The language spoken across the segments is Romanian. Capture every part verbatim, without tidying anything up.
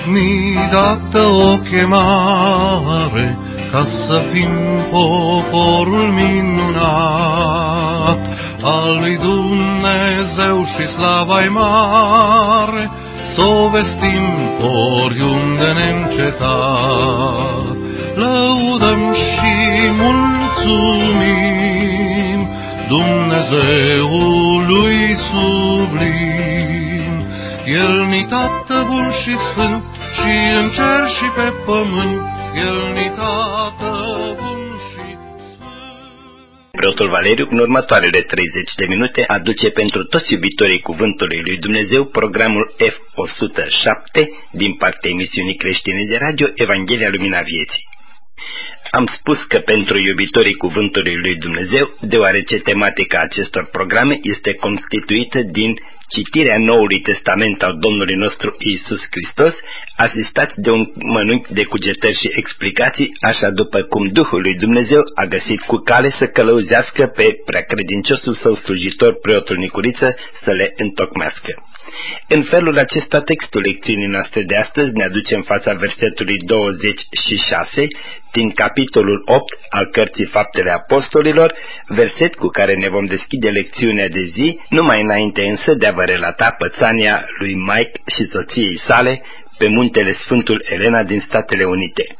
mi dată o chemare ca să fim poporul minunat al lui Dumnezeu și slava-i mare, s-o vestim oriunde neîncetat. Lăudăm și mulțumim Dumnezeului sublim. El-ni Tată bun și sfânt, și în cer și pe pământ, El-ni Tată bun și sfânt. Preotul Valeriu, în următoarele treizeci de minute, aduce pentru toți iubitorii Cuvântului lui Dumnezeu programul F o sută șapte din partea emisiunii creștine de radio Evanghelia Lumina Vieții. Am spus că pentru iubitorii Cuvântului lui Dumnezeu, deoarece tematica acestor programe este constituită din citirea Noului Testament al Domnului nostru Iisus Hristos, asistați de un mănânc de cugetări și explicații, așa după cum Duhul lui Dumnezeu a găsit cu cale să călăuzească pe preacredinciosul său slujitor, preotul Nicuriță, să le întocmească. În felul acesta, textul lecțiunii noastre de astăzi ne aduce în fața versetului douăzeci și șase din capitolul opt al cărții Faptele Apostolilor, verset cu care ne vom deschide lecțiunea de zi, numai înainte însă de a vă relata pățania lui Mike și soției sale pe muntele Sfântul Elena din Statele Unite.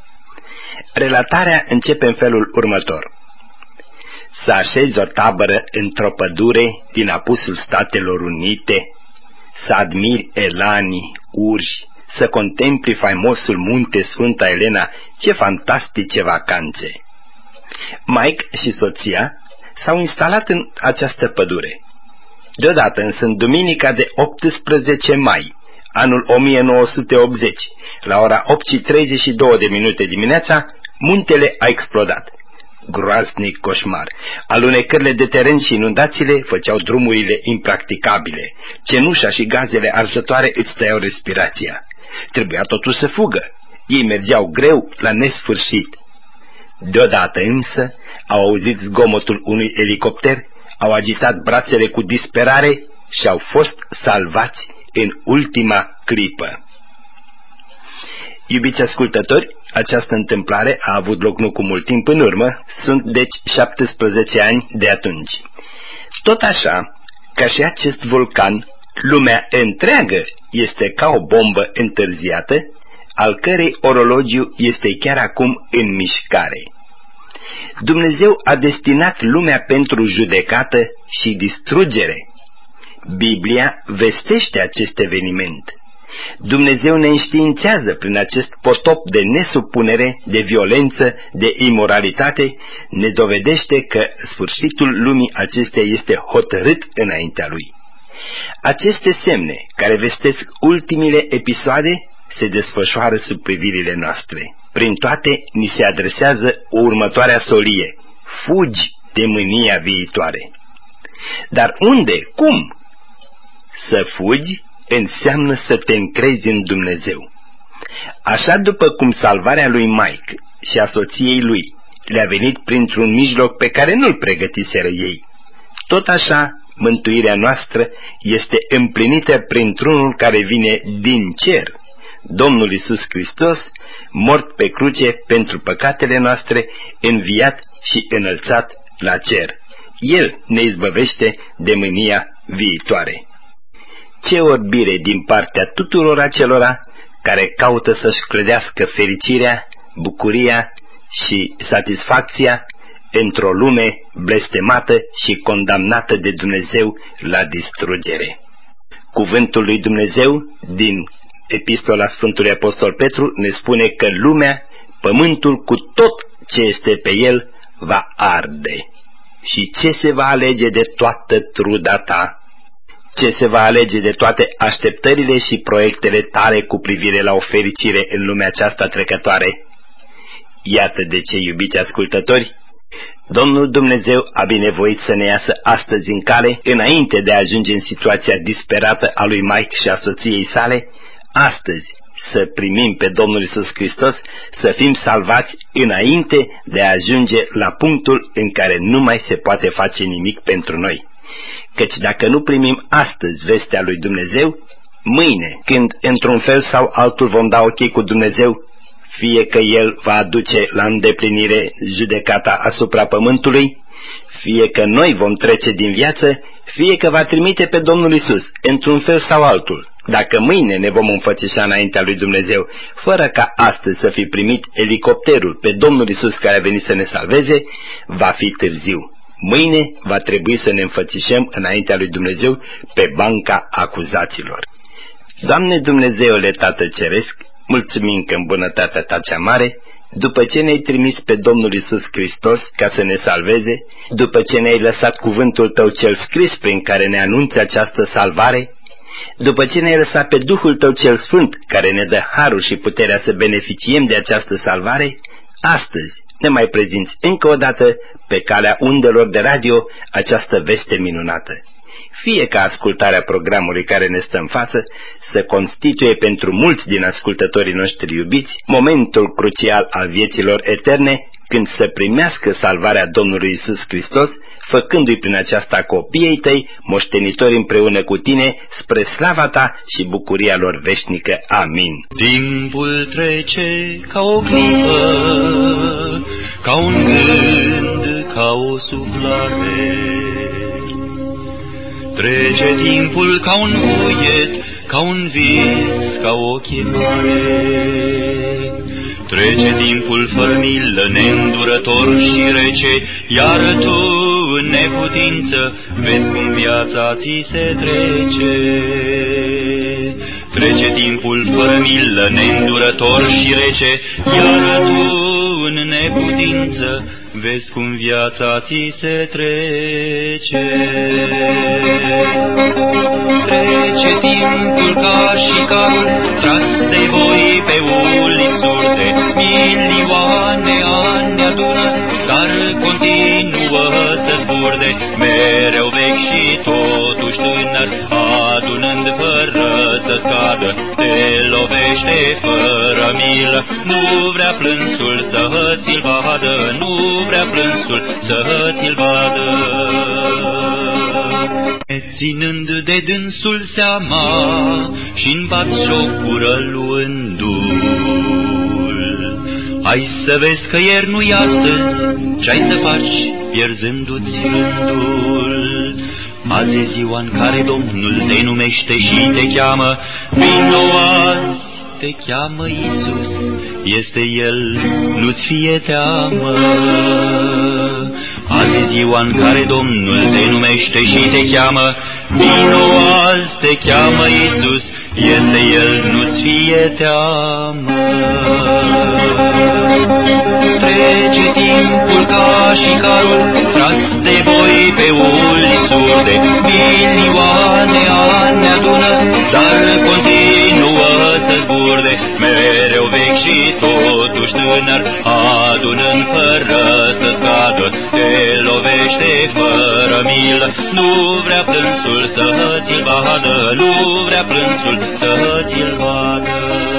Relatarea începe în felul următor. Să așezi o tabără într-o pădure din apusul Statelor Unite, să admiri elanii, urși, să contempli faimosul munte Sfânta Elena, ce fantastice vacanțe! Mike și soția s-au instalat în această pădure. Deodată, însă, în duminica de optsprezece mai, anul o mie nouă sute optzeci, la ora opt și treizeci și două de minute dimineața, muntele a explodat. Groaznic coșmar. Alunecările de teren și inundațiile făceau drumurile impracticabile. Cenușa și gazele arzătoare îți tăiau respirația. Trebuia totuși să fugă. Ei mergeau greu la nesfârșit. Deodată însă au auzit zgomotul unui elicopter, au agitat brațele cu disperare și au fost salvați în ultima clipă. Iubiți ascultători, această întâmplare a avut loc nu cu mult timp în urmă, sunt deci șaptesprezece ani de atunci. Tot așa, ca și acest vulcan, lumea întreagă este ca o bombă întârziată, al cărei orologiu este chiar acum în mișcare. Dumnezeu a destinat lumea pentru judecată și distrugere. Biblia vestește acest eveniment. Dumnezeu ne înștiințează prin acest potop de nesupunere, de violență, de imoralitate, ne dovedește că sfârșitul lumii acesteia este hotărât înaintea Lui. Aceste semne, care vestesc ultimile episoade, se desfășoară sub privirile noastre. Prin toate, ni se adresează o următoarea solie: fugi de mânia viitoare. Dar unde? Cum? Să fugi înseamnă să te încrezi în Dumnezeu. Așa după cum salvarea lui Mike și a soției lui le-a venit printr-un mijloc pe care nu-l pregătiseră ei, tot așa mântuirea noastră este împlinită printr-unul care vine din cer, Domnul Iisus Hristos, mort pe cruce pentru păcatele noastre, înviat și înălțat la cer. El ne izbăvește de mânia viitoare. Ce orbire din partea tuturor acelora care caută să-și clădească fericirea, bucuria și satisfacția într-o lume blestemată și condamnată de Dumnezeu la distrugere. Cuvântul lui Dumnezeu din Epistola Sfântului Apostol Petru ne spune că lumea, pământul cu tot ce este pe el, va arde. Și ce se va alege de toată truda ta? Ce se va alege de toate așteptările și proiectele tale cu privire la o fericire în lumea aceasta trecătoare? Iată de ce, iubiți ascultători, Domnul Dumnezeu a binevoit să ne iasă astăzi în cale, înainte de a ajunge în situația disperată a lui Mike și a soției sale, astăzi să primim pe Domnul Iisus Hristos, să fim salvați înainte de a ajunge la punctul în care nu mai se poate face nimic pentru noi. Căci dacă nu primim astăzi vestea lui Dumnezeu, Mâine, când într-un fel sau altul vom da ochii cu Dumnezeu, fie că El va aduce la îndeplinire judecata asupra pământului, fie că noi vom trece din viață, fie că va trimite pe Domnul Iisus, într-un fel sau altul. Dacă mâine ne vom înfățișa înaintea lui Dumnezeu, fără ca astăzi să fi primit elicopterul pe Domnul Iisus care a venit să ne salveze, va fi târziu. Mâine va trebui să ne înfățișăm înaintea lui Dumnezeu pe banca acuzaților. Doamne Dumnezeule Tată Ceresc, mulțumim că în bunătatea Ta cea mare, după ce ne-ai trimis pe Domnul Iisus Hristos ca să ne salveze, după ce ne-ai lăsat cuvântul Tău cel scris prin care ne anunți această salvare, după ce ne-ai lăsat pe Duhul Tău cel Sfânt care ne dă harul și puterea să beneficiem de această salvare, astăzi ne mai prezinți încă o dată pe calea undelor de radio această veste minunată. Fie ca ascultarea programului care ne stă în față să constituie pentru mulți din ascultătorii noștri iubiți momentul crucial al vieților eterne, când să primească salvarea Domnului Iisus Hristos, făcându-i prin aceasta copiii Tăi, moștenitori împreună cu Tine, spre slava Ta și bucuria lor veșnică. Amin. Timpul trece ca o clipă, ca un gând, ca o suflare. Trece timpul ca un vuiet, ca un vis, ca o chemare. Trece timpul fără milă, neîndurător și rece, iar tu, în neputință, vezi cum viața ți se trece. Trece timpul fără milă, neîndurător și rece, iar tu, în neputință, vezi cum viața ți se trece. Trece timpul ca și carul tras de voi pe uli surde, milioane ani adună, dar continuă să zburde, mereu vechi și totuși tânăr, adunând fără să scadă, te lovește fără milă, nu vrea plânsul să ți-l vadă, nu vrea plânsul să ți-l vadă. Ținând de dânsul seama și-n batjocură luându-l, hai să vezi că ieri nu-i astăzi, ce-ai să faci pierzându-ți rândul. Azi e ziua în care Domnul te numește și te cheamă, vino azi, te cheamă Iisus, este El, nu-ți fie teamă. Azi e ziua în care Domnul te numește și te cheamă, vino azi, te cheamă Iisus, este El, nu-ți fie teamă. Trece timpul ca și carul tras de voi pe uli surde, milioane ani adună, dar continuă să zburde, mereu vechi și totuși tânăr, adunând fără să scadă, te lovește fără milă, nu vrea plânsul să ți-l vadă, nu vrea plânsul să ți-l vadă.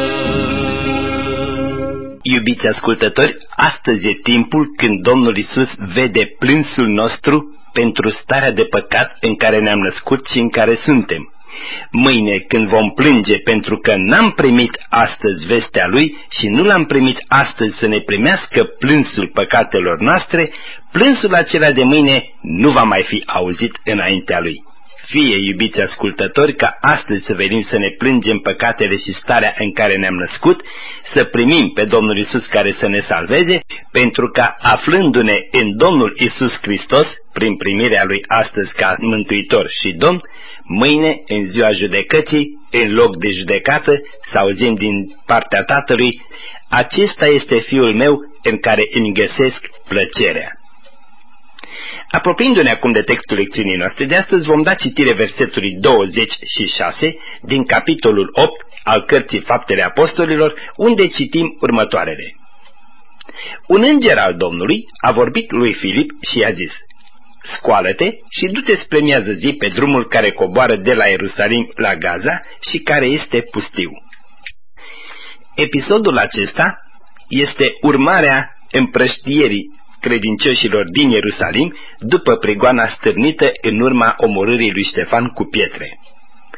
Iubiți ascultători, astăzi e timpul când Domnul Iisus vede plânsul nostru pentru starea de păcat în care ne-am născut și în care suntem. Mâine, când vom plânge pentru că n-am primit astăzi vestea Lui și nu l-am primit astăzi să ne primească plânsul păcatelor noastre, plânsul acela de mâine nu va mai fi auzit înaintea Lui. Fie, iubiți ascultători, ca astăzi să venim să ne plângem păcatele și starea în care ne-am născut, să primim pe Domnul Iisus care să ne salveze, pentru ca, aflându-ne în Domnul Iisus Hristos, prin primirea Lui astăzi ca Mântuitor și Domn, mâine, în ziua judecății, în loc de judecată, să auzim din partea Tatălui, acesta este Fiul meu în care îmi găsesc plăcerea. Apropiindu-ne acum de textul lecțiunii noastre de astăzi, vom da citire versetului douăzeci și șase din capitolul opt al cărții Faptele Apostolilor, unde citim următoarele. Un înger al Domnului a vorbit lui Filip și i-a zis: scoală-te și du-te spre miază zi pe drumul care coboară de la Ierusalim la Gaza și care este pustiu. Episodul acesta este urmarea împrăștierii credincioșilor din Ierusalim după prigoana stârnită în urma omorârii lui Ștefan cu pietre.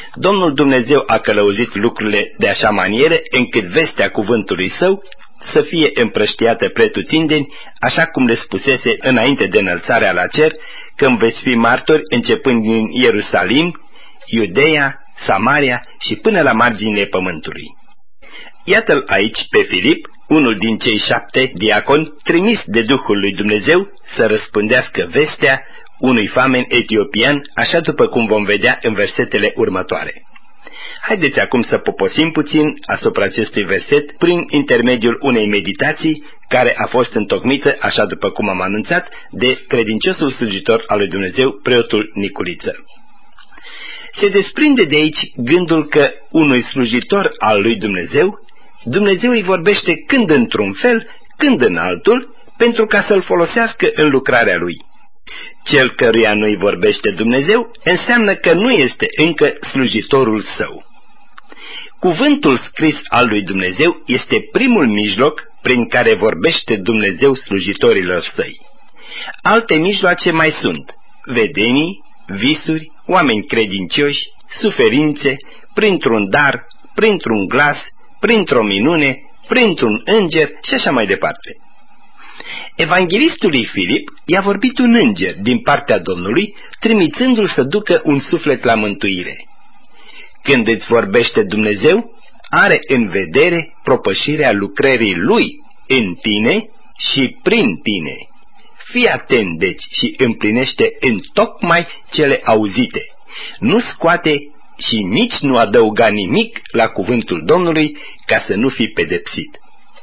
Domnul Dumnezeu a călăuzit lucrurile de așa manieră încât vestea cuvântului său să fie împrăștiată pretutindeni, așa cum le spusese înainte de înălțarea la cer, când veți fi martori începând din Ierusalim, Iudeea, Samaria și până la marginile pământului. Iată-l aici pe Filip, unul din cei șapte diaconi trimis de Duhul lui Dumnezeu să răspândească vestea unui famen etiopian, așa după cum vom vedea în versetele următoare. Haideți acum să poposim puțin asupra acestui verset prin intermediul unei meditații care a fost întocmită, așa după cum am anunțat, de credinciosul slujitor al lui Dumnezeu, preotul Niculiță. Se desprinde de aici gândul că unui slujitor al lui Dumnezeu, Dumnezeu îi vorbește când într-un fel, când în altul, pentru ca să-l folosească în lucrarea lui. Cel căruia nu-i vorbește Dumnezeu înseamnă că nu este încă slujitorul său. Cuvântul scris al lui Dumnezeu este primul mijloc prin care vorbește Dumnezeu slujitorilor săi. Alte mijloace mai sunt vedenii, visuri, oameni credincioși, suferințe, printr-un dar, printr-un glas, printr-o minune, printr-un înger și așa mai departe. Evanghelistului Filip i-a vorbit un înger din partea Domnului, trimițându-l să ducă un suflet la mântuire. Când îți vorbește Dumnezeu, are în vedere propășirea lucrării Lui în tine și prin tine. Fii atent, deci, și împlinește întocmai cele auzite. Nu scoate și nici nu adăuga nimic la cuvântul Domnului ca să nu fii pedepsit.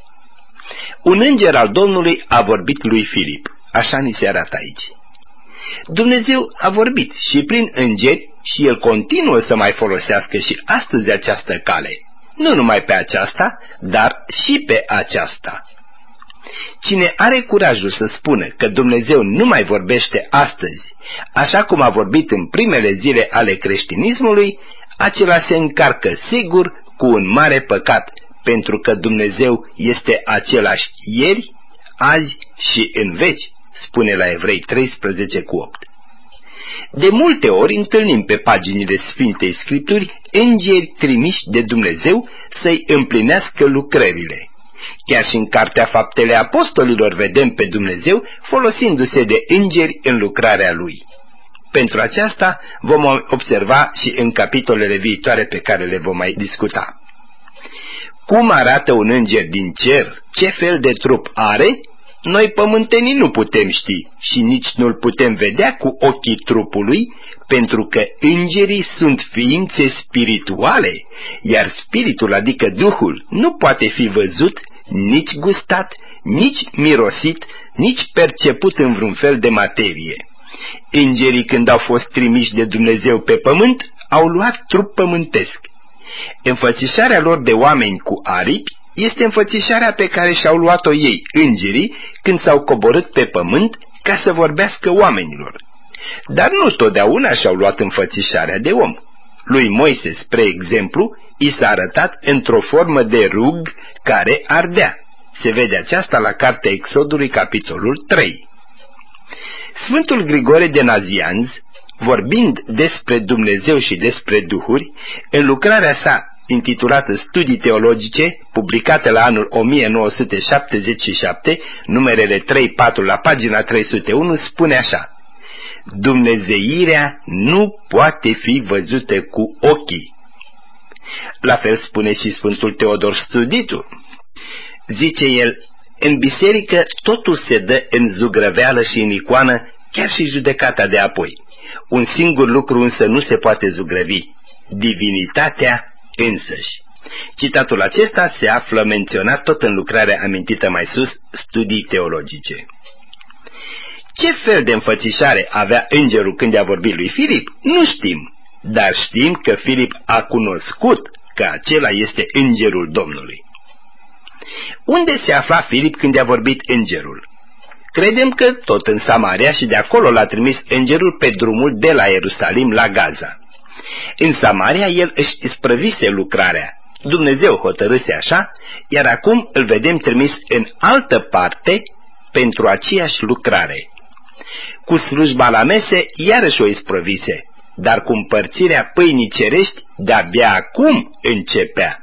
Un înger al Domnului a vorbit lui Filip, așa ni se arată aici. Dumnezeu a vorbit și prin îngeri și El continuă să mai folosească și astăzi această cale, nu numai pe aceasta, dar și pe aceasta. Cine are curajul să spună că Dumnezeu nu mai vorbește astăzi, așa cum a vorbit în primele zile ale creștinismului, acela se încarcă sigur cu un mare păcat, pentru că Dumnezeu este același ieri, azi și în veci, spune la Evrei treisprezece cu opt. De multe ori întâlnim pe paginile Sfintei Scripturi îngeri trimiși de Dumnezeu să-i împlinească lucrările. Chiar și în Cartea Faptele Apostolilor vedem pe Dumnezeu folosindu-se de îngeri în lucrarea Lui. Pentru aceasta vom observa și în capitolele viitoare pe care le vom mai discuta. Cum arată un înger din cer, ce fel de trup are, noi pământenii nu putem ști și nici nu-l putem vedea cu ochii trupului, pentru că îngerii sunt ființe spirituale, iar spiritul, adică Duhul, nu poate fi văzut, nici gustat, nici mirosit, nici perceput în vreun fel de materie. Îngerii, când au fost trimiși de Dumnezeu pe pământ, au luat trup pământesc. Înfățișarea lor de oameni cu aripi este înfățișarea pe care și-au luat-o ei, îngerii, când s-au coborât pe pământ ca să vorbească oamenilor. Dar nu totdeauna și-au luat înfățișarea de om. Lui Moise, spre exemplu, i s-a arătat într-o formă de rug care ardea. Se vede aceasta la Cartea Exodului, capitolul trei. Sfântul Grigore de Nazianz, vorbind despre Dumnezeu și despre duhuri, în lucrarea sa intitulată Studii Teologice, publicată la anul o mie nouă sute șaptezeci și șapte, numerele trei patru la pagina trei sute unu, spune așa: Dumnezeirea nu poate fi văzută cu ochii. La fel spune și Sfântul Teodor Studitul. Zice el, în biserică totul se dă în zugrăveală și în icoană, chiar și judecata de apoi. Un singur lucru însă nu se poate zugrăvi: divinitatea însăși. Citatul acesta se află menționat tot în lucrarea amintită mai sus, Studii Teologice. Ce fel de înfățișare avea îngerul când i-a vorbit lui Filip? Nu știm, dar știm că Filip a cunoscut că acela este îngerul Domnului. Unde se afla Filip când i-a vorbit îngerul? Credem că tot în Samaria și de acolo l-a trimis îngerul pe drumul de la Ierusalim la Gaza. În Samaria el își isprăvise lucrarea, Dumnezeu hotărâse așa, iar acum îl vedem trimis în altă parte pentru aceeași lucrare. Cu slujba la mese iarăși o isprăvise, dar cu împărțirea pâinii cerești de-abia acum începea.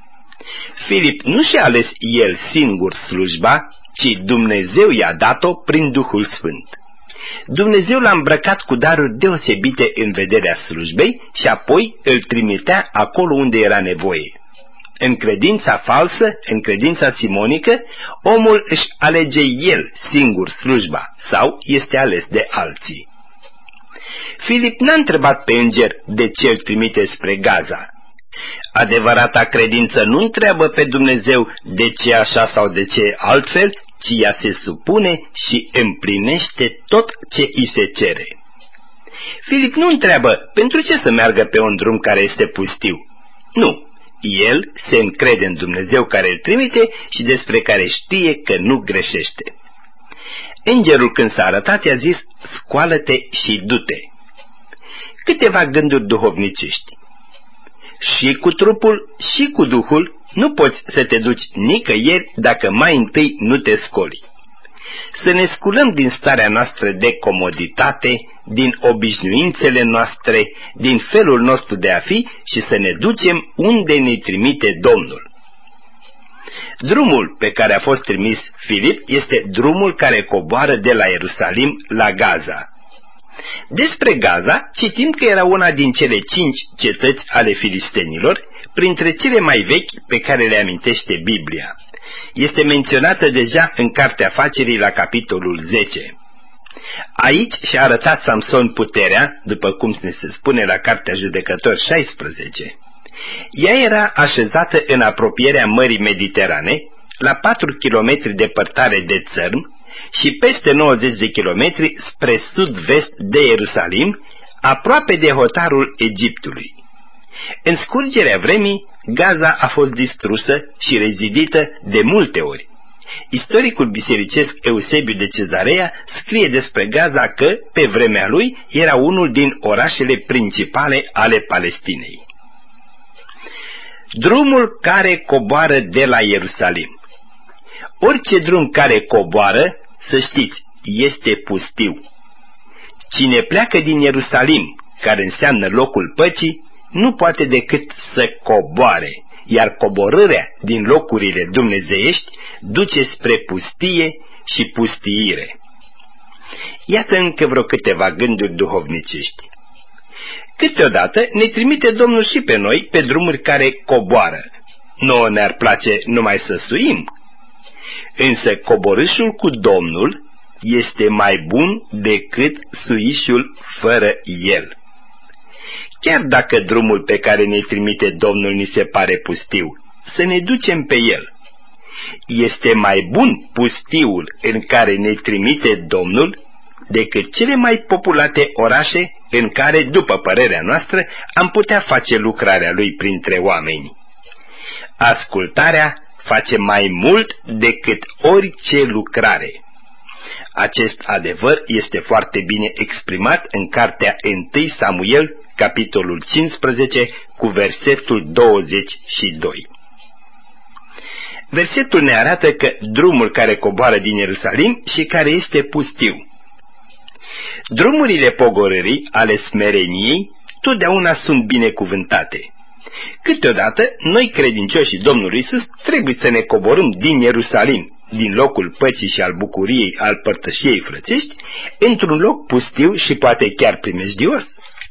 Filip nu și-a ales el singur slujba, ci Dumnezeu i-a dat-o prin Duhul Sfânt. Dumnezeu l-a îmbrăcat cu daruri deosebite în vederea slujbei și apoi îl trimitea acolo unde era nevoie. În credința falsă, în credința simonică, omul își alege el singur slujba sau este ales de alții. Filip n-a întrebat pe înger de ce îl trimite spre Gaza. Adevărata credință nu întreabă pe Dumnezeu de ce așa sau de ce altfel, ci ea se supune și împlinește tot ce îi se cere. Filip nu întreabă pentru ce să meargă pe un drum care este pustiu. Nu, el se încrede în Dumnezeu care îl trimite și despre care știe că nu greșește. Îngerul când s-a arătat i-a zis, scoală-te și du-te. Câteva gânduri duhovnicești. Și cu trupul și cu Duhul nu poți să te duci nicăieri dacă mai întâi nu te scoli. Să ne sculăm din starea noastră de comoditate, din obișnuințele noastre, din felul nostru de a fi și să ne ducem unde ne trimite Domnul. Drumul pe care a fost trimis Filip este drumul care coboară de la Ierusalim la Gaza. Despre Gaza citim că era una din cele cinci cetăți ale filistenilor, printre cele mai vechi pe care le amintește Biblia. Este menționată deja în Cartea Afacerii la capitolul zece. Aici și-a arătat Samson puterea, după cum ne se spune la Cartea Judecători șaisprezece. Ea era așezată în apropierea Mării Mediterane, la patru kilometri departare de țărm și peste nouăzeci de kilometri spre sud-vest de Ierusalim, aproape de hotarul Egiptului. În scurgerea vremii, Gaza a fost distrusă și rezidită de multe ori. Istoricul bisericesc Eusebiu de Cezarea scrie despre Gaza că, pe vremea lui, era unul din orașele principale ale Palestinei. Drumul care coboară de la Ierusalim. Orice drum care coboară, să știți, este pustiu. Cine pleacă din Ierusalim, care înseamnă locul păcii, nu poate decât să coboare, iar coborârea din locurile dumnezeiești duce spre pustie și pustiire. Iată încă vreo câteva gânduri duhovnicești. Câteodată ne trimite Domnul și pe noi pe drumuri care coboară. Nouă ne-ar place numai să suim. Însă coborâșul cu Domnul este mai bun decât suișul fără el. Chiar dacă drumul pe care ne trimite Domnul ni se pare pustiu, să ne ducem pe el. Este mai bun pustiul în care ne trimite Domnul decât cele mai populate orașe în care, după părerea noastră, am putea face lucrarea lui printre oameni. Ascultarea face mai mult decât orice lucrare. Acest adevăr este foarte bine exprimat în cartea întâi Samuel, capitolul cincisprezece, cu versetul douăzeci și doi. Versetul ne arată că drumul care coboară din Ierusalim și care este pustiu. Drumurile pogorârii ale smereniei totdeauna sunt binecuvântate. Câteodată, noi credincioșii Domnului Iisus trebuie să ne coborâm din Ierusalim, din locul păcii și al bucuriei, al părtășiei frățești, într-un loc pustiu și poate chiar primejdios.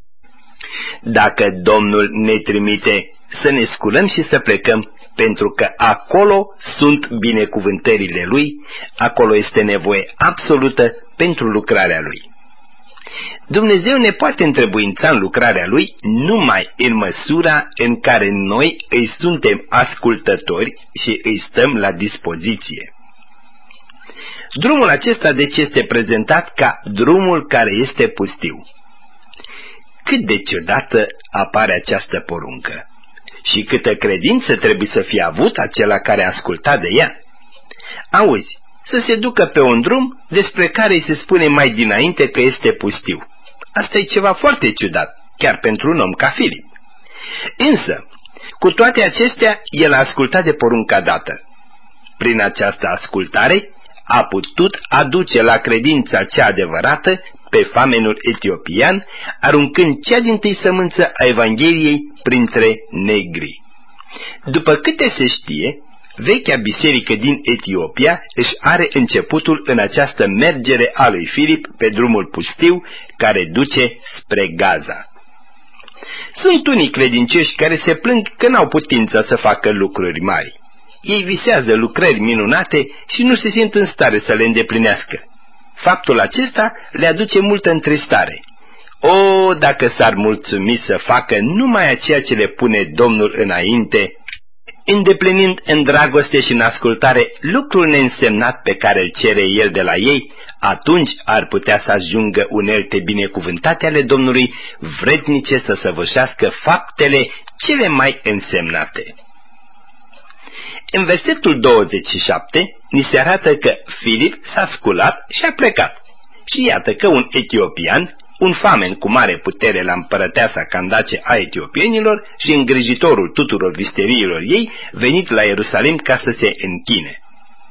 Dacă Domnul ne trimite, să ne sculăm și să plecăm, pentru că acolo sunt binecuvântările Lui, acolo este nevoie absolută pentru lucrarea Lui. Dumnezeu ne poate întrebuința în lucrarea Lui numai în măsura în care noi îi suntem ascultători și îi stăm la dispoziție. Drumul acesta deci este prezentat ca drumul care este pustiu. Cât de ciudată apare această poruncă și câtă credință trebuie să fie avut acela care a ascultat de ea. Auzi, să se ducă pe un drum despre care îi se spune mai dinainte că este pustiu. Asta e ceva foarte ciudat, chiar pentru un om ca Filip. Însă, cu toate acestea, el a ascultat de porunca dată. Prin această ascultare a putut aduce la credința cea adevărată pe famenul etiopian, aruncând cea dintâi sămânță a Evangheliei printre negri. După câte se știe, vechea biserică din Etiopia își are începutul în această mergere a lui Filip pe drumul pustiu care duce spre Gaza. Sunt unii credincioși care se plâng că n-au putință să facă lucruri mari. Ei visează lucrări minunate și nu se simt în stare să le îndeplinească. Faptul acesta le aduce multă întristare. O, dacă s-ar mulțumi să facă numai aceea ce le pune Domnul înainte, îndeplinind în dragoste și în ascultare lucrul neînsemnat pe care îl cere El de la ei, atunci ar putea să ajungă unelte binecuvântate ale Domnului, vrednice să săvârșească faptele cele mai însemnate. În versetul douăzeci și șapte ni se arată că Filip s-a sculat și a plecat. Și iată că un etiopian, un famen cu mare putere la împărăteasa Candace a etiopienilor și îngrijitorul tuturor visteriilor ei, venit la Ierusalim ca să se închine.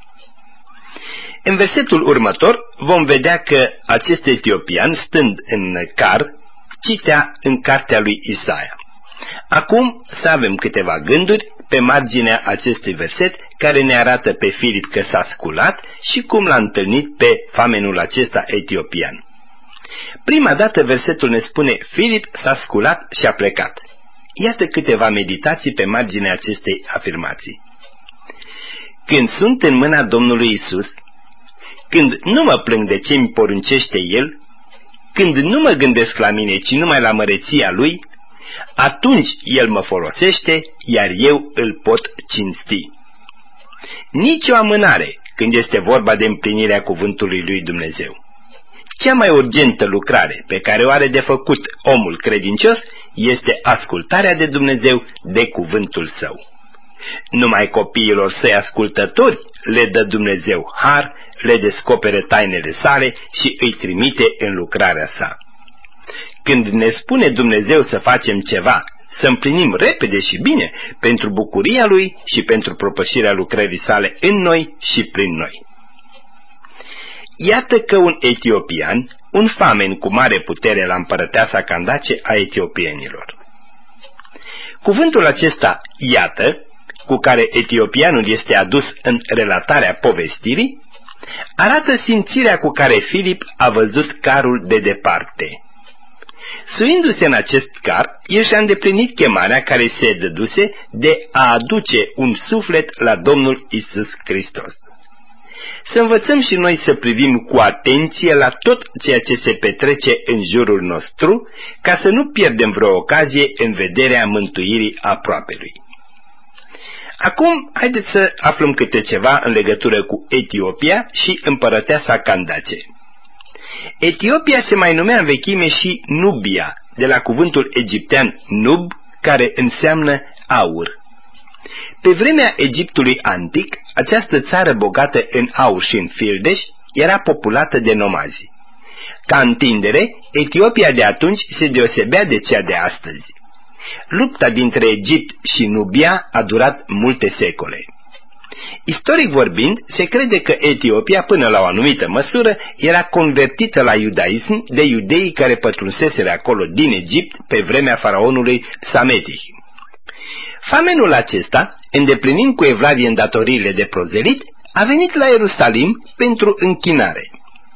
În versetul următor vom vedea că acest etiopian, stând în car, citea în cartea lui Isaia. Acum să avem câteva gânduri pe marginea acestui verset care ne arată pe Filip că s-a sculat și cum l-a întâlnit pe famenul acesta etiopian. Prima dată versetul ne spune: Filip s-a sculat și a plecat. Iată câteva meditații pe marginea acestei afirmații. Când sunt în mâna Domnului Isus, când nu mă plâng de ce îmi poruncește El, când nu mă gândesc la mine, ci numai la măreția Lui, atunci El mă folosește, iar eu îl pot cinsti. Nici o amânare când este vorba de împlinirea cuvântului lui Dumnezeu. Cea mai urgentă lucrare pe care o are de făcut omul credincios este ascultarea de Dumnezeu de cuvântul Său. Numai copiilor Săi ascultători le dă Dumnezeu har, le descopere tainele sale și îi trimite în lucrarea Sa. Când ne spune Dumnezeu să facem ceva, să împlinim repede și bine pentru bucuria Lui și pentru propășirea lucrării Sale în noi și prin noi. Iată că un etiopian, un famen cu mare putere la împărăteasa Candace a etiopienilor. Cuvântul acesta, iată, cu care etiopianul este adus în relatarea povestirii, arată simțirea cu care Filip a văzut carul de departe. Suindu-se în acest car, el și-a îndeplinit chemarea care se dăduse de a aduce un suflet la Domnul Isus Hristos. Să învățăm și noi să privim cu atenție la tot ceea ce se petrece în jurul nostru, ca să nu pierdem vreo ocazie în vederea mântuirii aproapelui. Acum, haideți să aflăm câte ceva în legătură cu Etiopia și împărăteasa Candace. Etiopia se mai numea în vechime și Nubia, de la cuvântul egiptean nub, care înseamnă aur. Pe vremea Egiptului antic, această țară bogată în aur și în fildeș era populată de nomazi. Ca întindere, Etiopia de atunci se deosebea de cea de astăzi. Lupta dintre Egipt și Nubia a durat multe secole. Istoric vorbind, se crede că Etiopia, până la o anumită măsură, era convertită la iudaism de iudeii care pătrunseseră acolo din Egipt pe vremea faraonului Psametih. Famenul acesta, îndeplinind cu evlavie îndatoriile de prozelit, a venit la Ierusalim pentru închinare.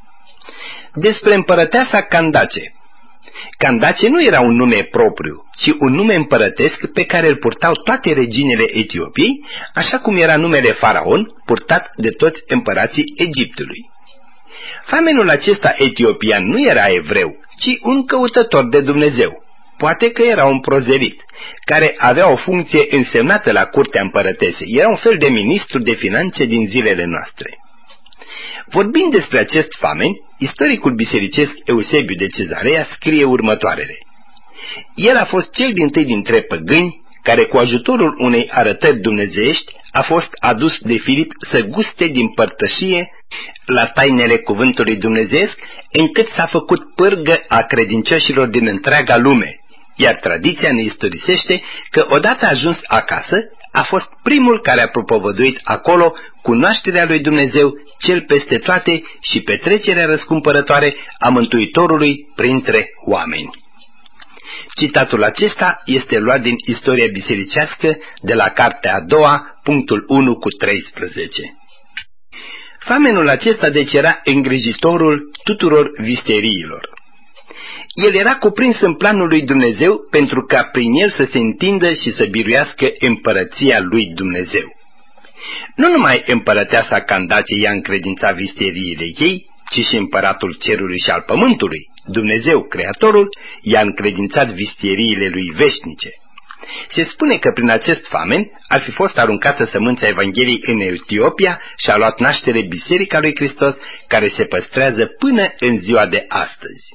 Despre împărăteasa Candace. Candace nu era un nume propriu, ci un nume împărătesc pe care îl purtau toate reginele Etiopiei, așa cum era numele Faraon, purtat de toți împărații Egiptului. Famenul acesta etiopian nu era evreu, ci un căutător de Dumnezeu. Poate că era un prozelit, care avea o funcție însemnată la curtea împărătesei. Era un fel de ministru de finanțe din zilele noastre. Vorbind despre acest famen, istoricul bisericesc Eusebiu de Cezarea scrie următoarele. El a fost cel dintâi dintre păgâni care cu ajutorul unei arătări dumnezeiești a fost adus de Filip să guste din părtășie la tainele cuvântului dumnezeiesc, încât s-a făcut pârgă a credincioșilor din întreaga lume, iar tradiția ne istorisește că odată ajuns acasă, a fost primul care a propovăduit acolo cunoașterea lui Dumnezeu cel peste toate și petrecerea răscumpărătoare a Mântuitorului printre oameni. Citatul acesta este luat din Istoria bisericească de la cartea a doua, punctul unu cu treisprezece. Famenul acesta deci era îngrijitorul tuturor visteriilor. El era cuprins în planul lui Dumnezeu pentru ca prin el să se întindă și să biruiască împărăția lui Dumnezeu. Nu numai împărăteasa Candace i-a încredințat visteriile ei, ci și împăratul cerului și al pământului, Dumnezeu, Creatorul, i-a încredințat visteriile lui veșnice. Se spune că prin acest famen ar fi fost aruncată sămânța Evangheliei în Etiopia și a luat naștere Biserica lui Hristos, care se păstrează până în ziua de astăzi.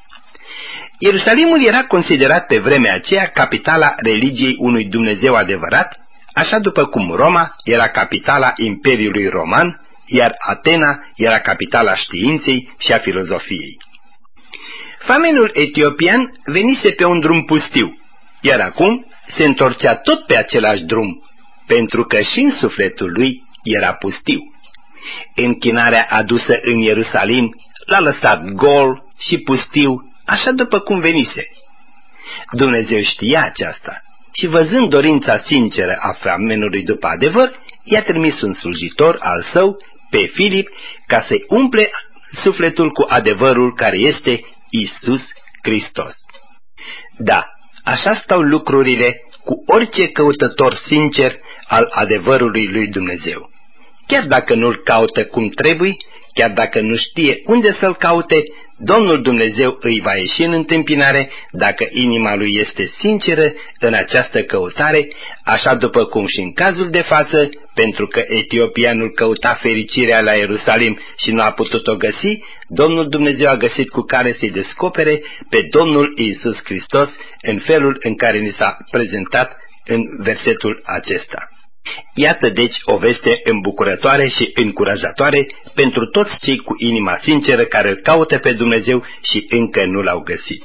Ierusalimul era considerat pe vremea aceea capitala religiei unui Dumnezeu adevărat, așa după cum Roma era capitala Imperiului Roman, iar Atena era capitala științei și a filozofiei. Famenul etiopian venise pe un drum pustiu, iar acum se întorcea tot pe același drum, pentru că și în sufletul lui era pustiu. Închinarea adusă în Ierusalim l-a lăsat gol și pustiu, așa după cum venise. Dumnezeu știa aceasta și, văzând dorința sinceră a famenului după adevăr, i-a trimis un slujitor al său, pe Filip, ca să-i umple sufletul cu adevărul care este Iisus Hristos. Da, așa stau lucrurile cu orice căutător sincer al adevărului lui Dumnezeu. Chiar dacă nu-l caută cum trebuie, chiar dacă nu știe unde să-l caute, Domnul Dumnezeu îi va ieși în întâmpinare dacă inima lui este sinceră în această căutare, așa după cum și în cazul de față, pentru că etiopianul căuta fericirea la Ierusalim și nu a putut-o găsi, Domnul Dumnezeu a găsit cu care să-i descopere pe Domnul Iisus Hristos în felul în care ni s-a prezentat în versetul acesta. Iată deci o veste îmbucurătoare și încurajatoare pentru toți cei cu inima sinceră care îl caută pe Dumnezeu și încă nu l-au găsit.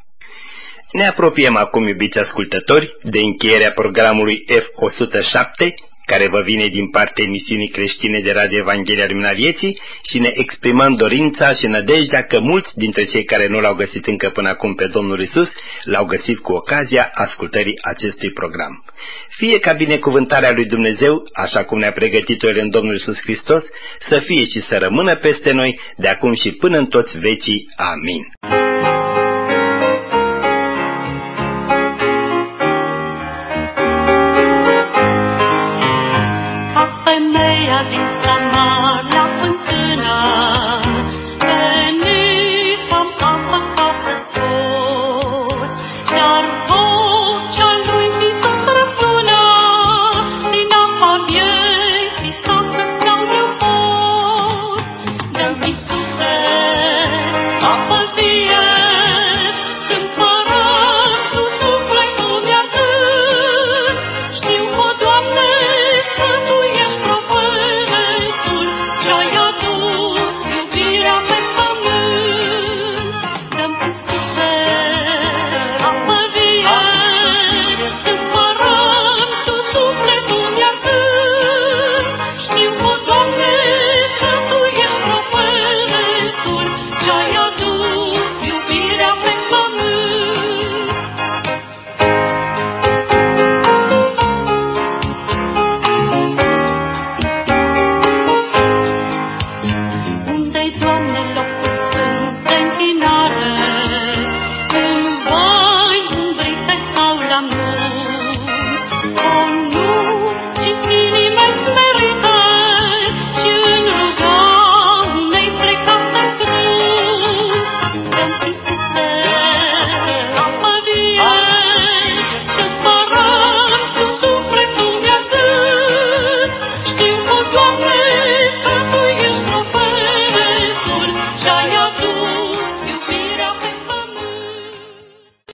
Ne apropiem acum, iubiți ascultători, de încheierea programului F o sută șapte, care vă vine din partea emisiunii creștine de Radio Evanghelia Lumina Vieții, și ne exprimăm dorința și nădejdea că mulți dintre cei care nu l-au găsit încă până acum pe Domnul Isus l-au găsit cu ocazia ascultării acestui program. Fie ca binecuvântarea lui Dumnezeu, așa cum ne-a pregătit-o El în Domnul Isus Hristos, să fie și să rămână peste noi de acum și până în toți vecii. Amin.